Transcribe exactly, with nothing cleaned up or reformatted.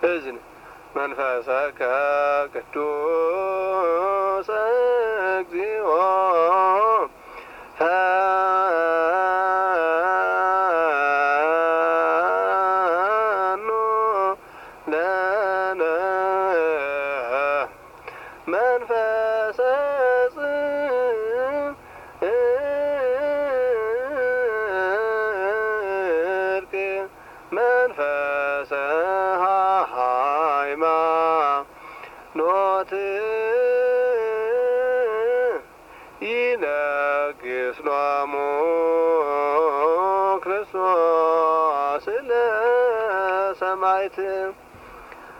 እዝን መንፈሰከ ቅዱስ እግዚኦ ፈኑ ለነ መንፈሰ ጽድቅ መንፈሰ ሃይማኖት ይነግስ ሎሙ ክርስቶስ ለሰማዕት